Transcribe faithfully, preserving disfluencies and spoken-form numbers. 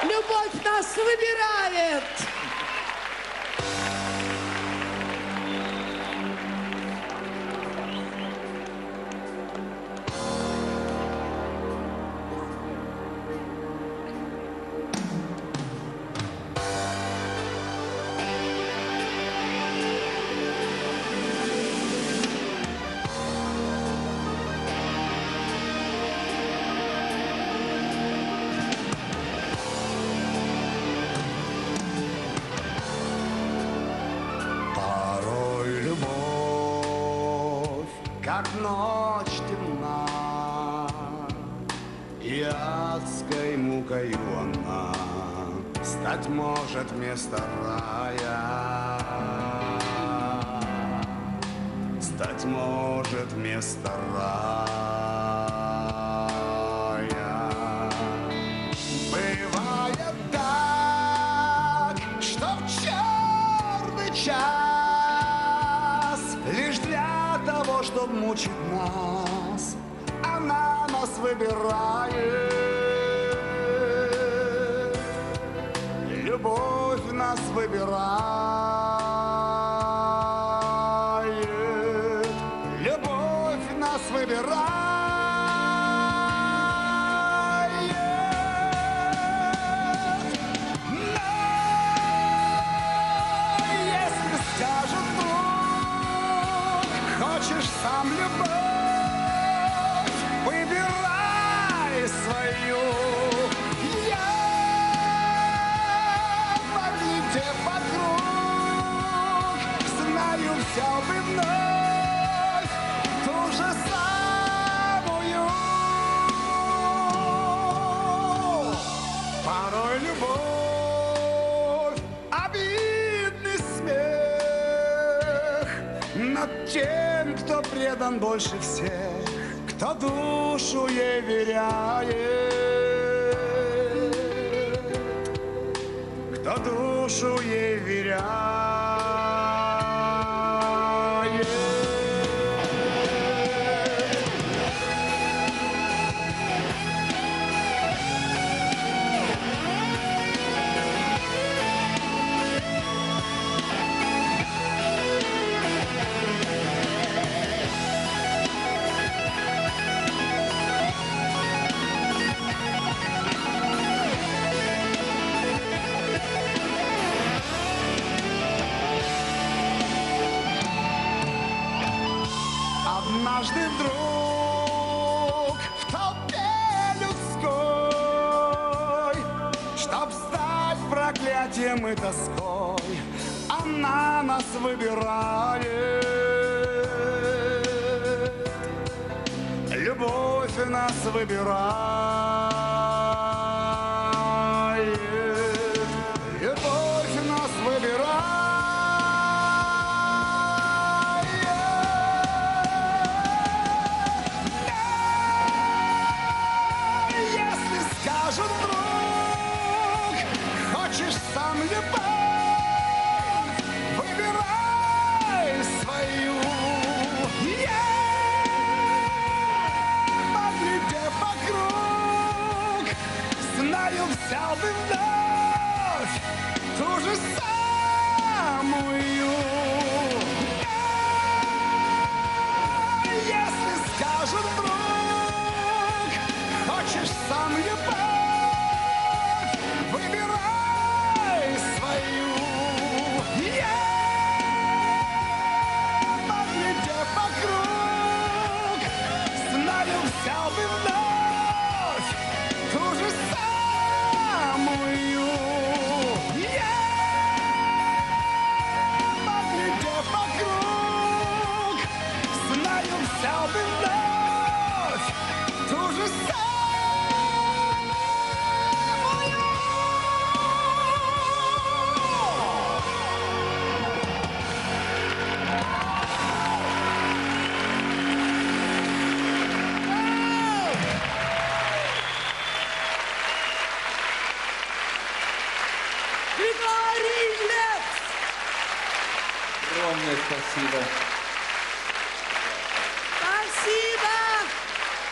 Любовь нас выбирает. Как ночь темна, и адской мукою она стать может вместо рая, стать может вместо рая. Бывает так, что в черный час лишь для того, чтоб мучить нас, она нас выбирает. Любовь нас выбирает. Любовь нас выбирает. Но если скажет друг, хочешь сам любовь, выбирай свою. Я по везде вокруг знаю, взял бы вновь ту же самую. Порой любовь — обидный смех над тем, кто предан больше всех, кто душу ей веряет, кто душу ей веряет. Однажды вдруг в толпе людской, чтоб стать проклятием и тоской, она нас выбирает. Любовь нас выбирает. Любовь нас выбирает. Скажет друг, хочешь сам любовь, выбирай свою. Я, поглядев вокруг, знаю, взял бы вновь ту же самую. Если скажет друг, хочешь сам любовь, выбирай свою. Я, поглядев вокруг, знаю, взял бы вновь ту же самую. Я, поглядев вокруг, знаю, взял бы вновь ту же самую. Григорий Лепс! Огромное спасибо.